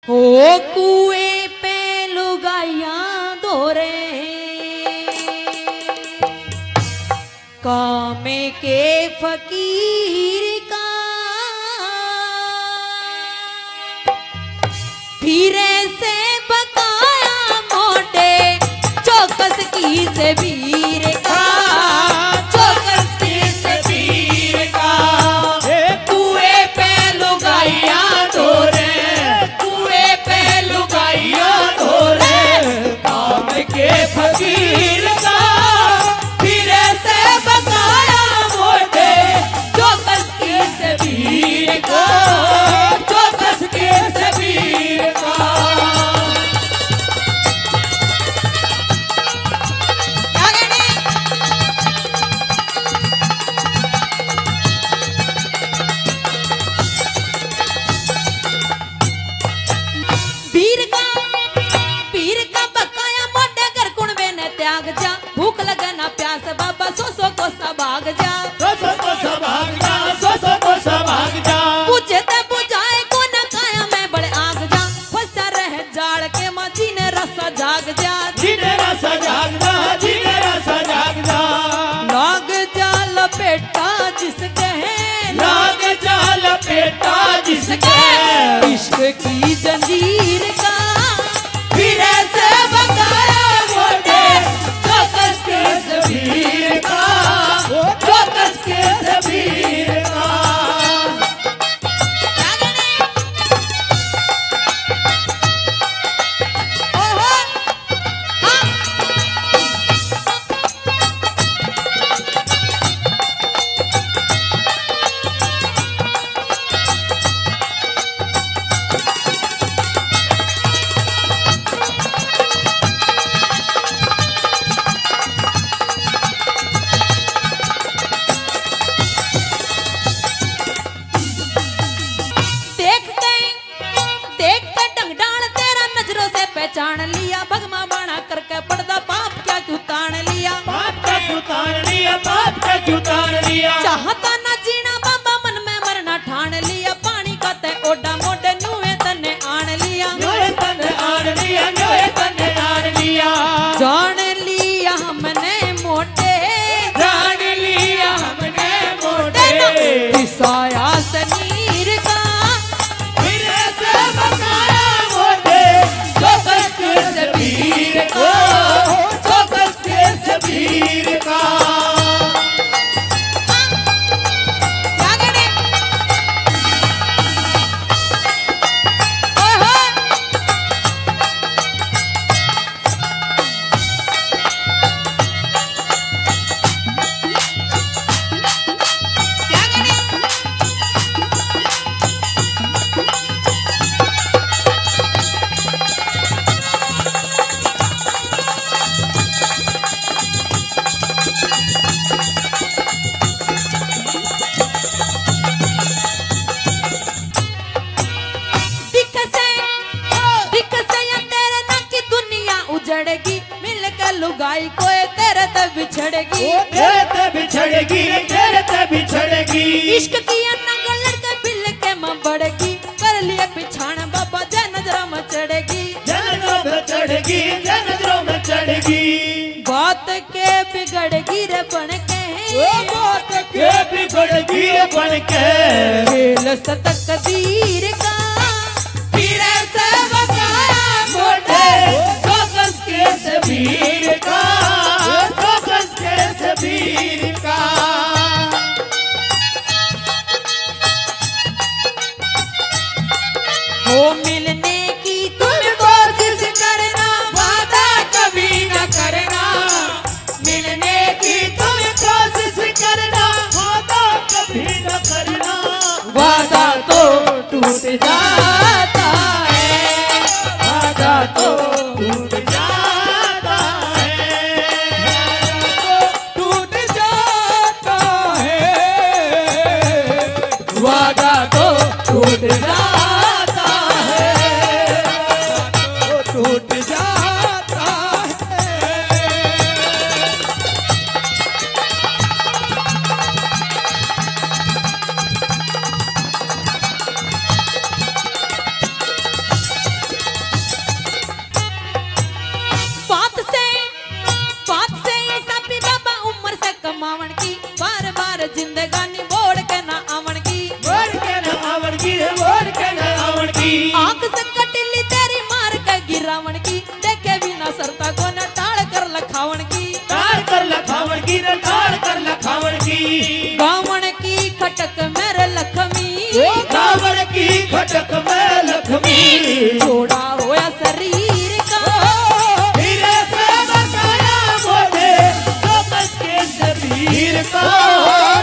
हो कुएं पे लुगाइयां धो रहे कामे के फकीर का फिरे से बकाया मोटे चौकस की से वीर का चौकस की से वीर का कुएं पे लुगाइयां धो रहे कुएं पे लुगाइयां धो रहे काम के फकीर का फिरे से बकाया मोटे चौकस की से वीर का चौकस की से वीर का भूख लगे ना प्यास बाबा सो को भाग जा सो को भाग जा सो को भाग जा पूछे ते बुझाए को न काया में बड़े आग जा फंसा रह जाड़ के मजी ने रसा जाग जा जीने रसा जाग जा जीने रसा जाग जा लाग जा लपेटा जिसके लाग जा लपेटा जिसके इश्क की जंजीर का फिर से बकाया मोटे चौकस के वीर का चौकस के वीर का पहचान लिया भगमा बाणा करके पर्दा पाप क्या क्यों तान लिया पाप क्या क्यों तान लिया पाप क्या क्यों तान लिया चाहता ना जीना बाबा मन में मरना ठान लिया पानी का ते ओडा मोडे न्यूए तने आन लिया न्यूए तने आन लिया न्यूए तने आन लिया जान लिया हमने मोटे जान लिया हमने मोटे पिसाया सनीर का फिर से बकाया मोटे चौकस के वीर का चौकस के वीर का लुगाई कोई तेरे ते बिछड़ेगी तेरे ते बिछड़ेगी तेरे ते बिछड़ेगी इश्क की नंग लड़के बिल के मां बढ़ेगी कर लिए पिछाण बाबा जय नजरों में चढ़ेगी जय नजरों में चढ़ेगी जय नजरों में चढ़ेगी बात के बिगड़ेगी रे बन के ओ बात के बिगड़ेगी रे बन के खेल सतकदीर का फिर से बकाया मोटे चौकस के वीर का चौकस के वीर का हो मिलने की तुम कोशिश करना वादा कभी न करना मिलने की तुम कोशिश करना वादा कभी न करना वादा तो टूट जा फाटक में लक्ष्मी जोड़ा होया शरीर का हीरे से बसाया बोले तो बस के शरीर का